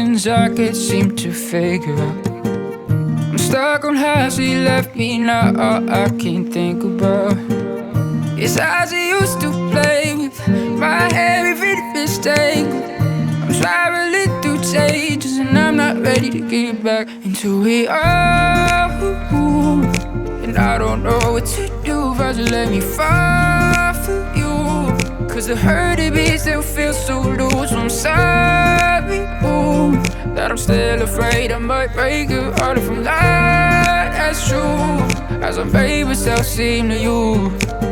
questions I can't seem to figure out. I'm stuck on how she left me, now all I can think about is how she used to play with my hair even if it's tangled. I'm traveling through changes and I'm not ready to get back into it all. And I don't know what to do, but you let me fall for you. Cause the hurt it be still feels so loose. I'm sorry, ooh, that I'm still afraid I might break your heart if I'm not as true as I made myself seem to you.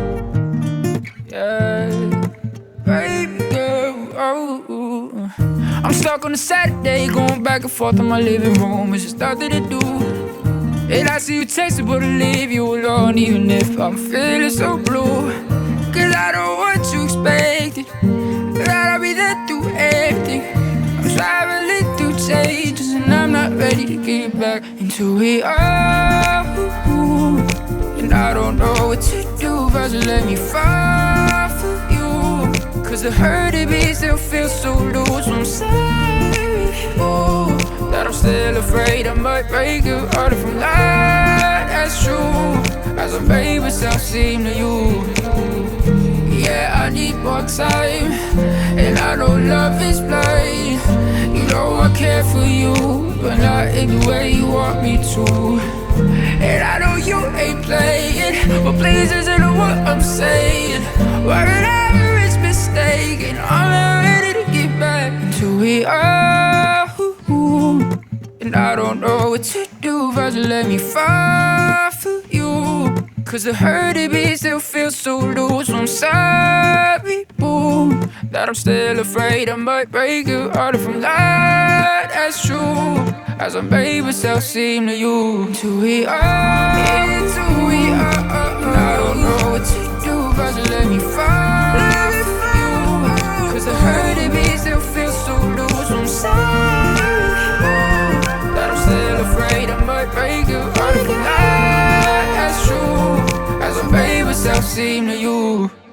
Yeah, baby girl, oh. I'm stuck on a Saturday, going back and forth in my living room. It's just nothing to do. And I see you texting, but I leave you alone, even if I'm feeling so blue. Cause I don't want you expected that I'll be there through everything. I'm traveling through changes and I'm not ready to get back into it all. And I don't know what to do, but you let me fall for you. Cause the hurt it be still feels so loose. I'm sorry, ooh, that I'm still afraid I might break your heart if I'm not as true as I made myself seem to you. Yeah, I need more time, and I know love is blind. You know I care for you, but not in the way you want me to. And I know you ain't playing, but please listen to what I'm saying. Whatever is mistaken, I'm not ready to get back into it all. And I don't know what to do, but you let me fall for you. Cause the hurt it be still feels so loose. I'm sorry, boo, that I'm still afraid I might break your heart if I'm not as true as I made myself seem to you. Into it all, into it all. And I don't know what to do, but you let me fall for you. Cause the hurt it be still feels so loose. I'm sorry, that I'm still afraid I might break your heart if I'm not as true as I made myself seem to you.